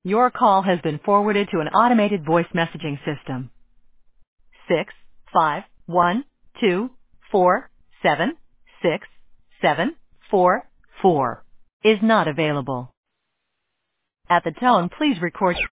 Your call has been forwarded to an automated voice messaging system. 65124767744 is not available. At the tone, please record